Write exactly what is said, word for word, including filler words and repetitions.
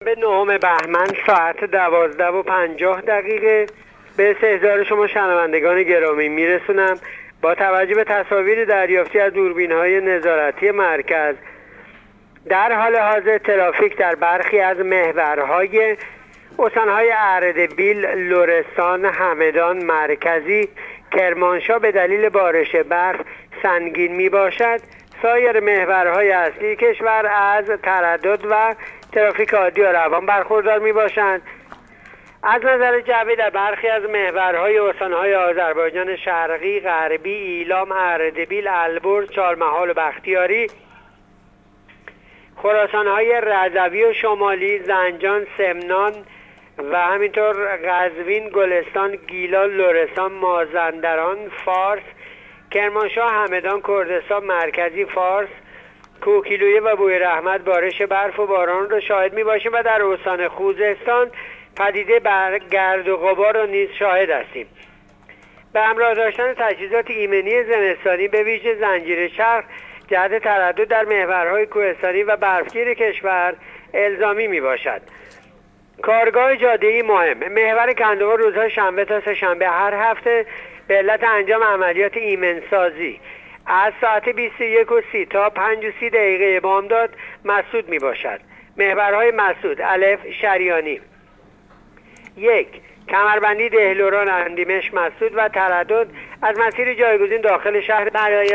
شنبه نهم بهمن ساعت دوازده و پنجاه دقیقه به استحضار شما شنوندگان گرامی میرسونم. با توجه به تصاویر دریافتی از دوربین‌های نظارتی مرکز، در حال حاضر ترافیک در برخی از محورهای استان‌های اردبیل، لرستان، همدان، مرکزی، کرمانشاه به دلیل بارش برف سنگین می باشد. سایر محورهای اصلی کشور از تردد و ترافیک عادی و روان برخوردار می باشند. از نظر جوی در برخی از محورهای استان‌های آذربایجان شرقی، غربی، ایلام، اردبیل، البرز، چهارمحال و بختیاری، خراسان‌های رضوی و شمالی، زنجان، سمنان و همینطور قزوین، گلستان، گیلان، لرستان، مازندران، فارس، کرمانشاه، همدان، کردستان مرکزی، فارس، کوکیلویه و بوی رحمت بارش برف و باران را شاهد می باشیم و در استان خوزستان پدیده بر گرد و غبار را نیز شاهد هستیم. به همراه داشتن تجهیزات ایمنی زمستانی به ویژه زنجیر چرخ جهت تردد در محورهای کوهستانی و برفگیر کشور الزامی می باشد. کارگاه جاده‌ای مهم محور کندوار روزهای شنبه تا سه شنبه هر هفته به علت انجام عملیات ایمنسازی از ساعت بیست و یک و سی تا پنج و سی دقیقه بامداد مسدود می باشد. محورهای مسدود: الف شریانی، یک کمربندی دهلوران اندیمش مسدود و تردد از مسیر جایگزین داخل شهر.